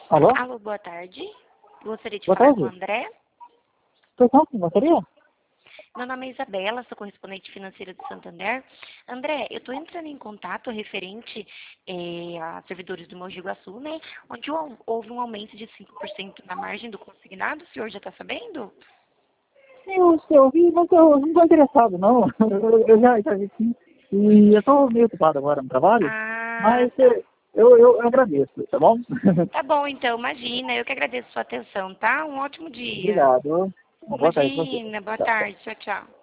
Alô? Alô, boa tarde. Gostaria de Boa falar tarde. com o André. Pois não, gostaria? Meu nome é Isabela, sou correspondente financeira do Santander. André, eu estou entrando em contato referente a servidores do Mogi Guaçu, né? Onde houve um aumento de 5% na margem do consignado. O senhor já está sabendo? Sim, eu vi, mas eu não estou interessado, não. Eu já vi sim. E eu estou meio ocupado agora no trabalho, Ah, mas tá. eu agradeço, tá bom? Tá bom, então, imagina. Eu que agradeço a sua atenção, tá? Um ótimo dia. Obrigado. Uma boa tarde pra você. Imagina, boa Tchau, tchau. tarde. Tchau, tchau.